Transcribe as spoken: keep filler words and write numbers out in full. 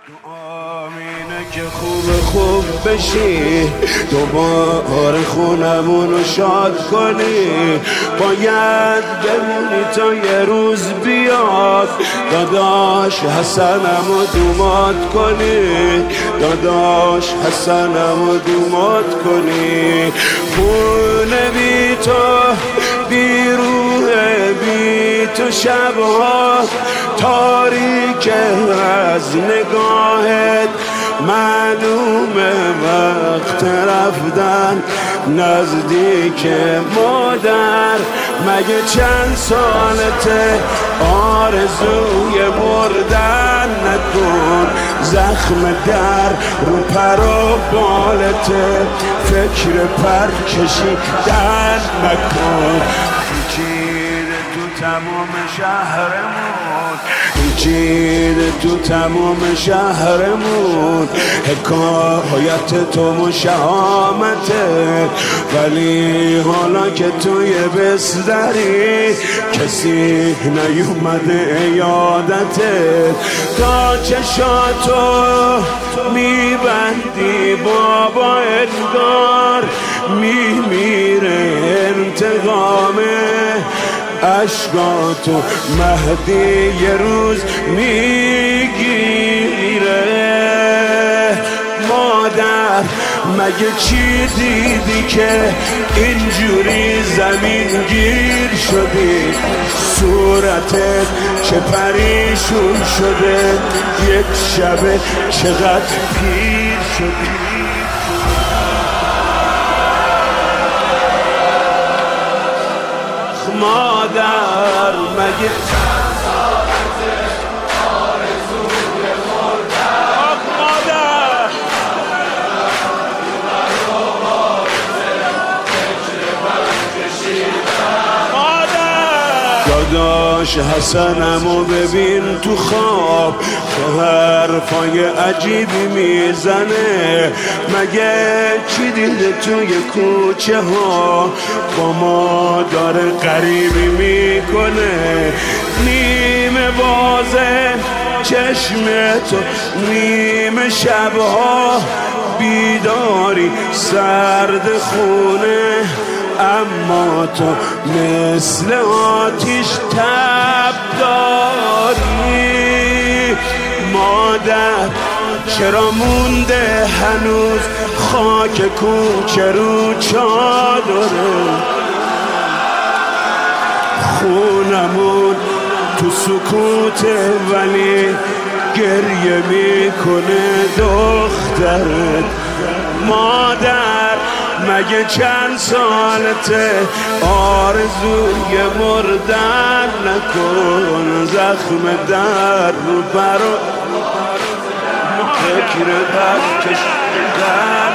آمینه که خوب خوب بشی، دوباره خونمونو شاد کنی. باید بمونی تا یه روز بیاد، داداش حسنمو دومات کنی، داداش حسنمو دومات کنی. خونه بی تو بی روحه، بی تو شبها تاریک از نگاهت، معلومه وقت رفتن نزدیک مادر. مگه چند سالته آرزوی مردن نکن، زخم در رو پر و بالته فکر پر کشیدن نکن. پیچیده تو تمام شهرمون، پیچیده تو تمام شهرمون، حکایت تو مشامته. ولی حالا که توی بستری کسی نیومده یادته، تا چشاتو میبندی بابا انگار میمیره انتقامه اشکاتو مهدی یه روز میگیره. مادر مگه چی دیدی که اینجوری زمین گیر شدی؟ صورتت چه پریشون شده، یک شبه چقدر پیر شدی. مادر مگه چند سالته آرزوی مردن؟ آخ مادر مادر داداش حسنمو ببین تو خواب، که حرفای عجیبی میزنه. مگه چی دیده توی کوچه ها با ما داره غریبی میکنه؟ نیمه بازه چشم تو، نیمه شبها بیداری سرد خونه، اما تو مثل آتیش تب داری. مادر چرا مونده هنوز خاک کوچه رو چادره؟ خونمون تو سکوته ولی گریه میکنه دخترت. مادر مگه چند سالته آرزوی مردن نکن، زخم در رو برو فکر بر کشیدن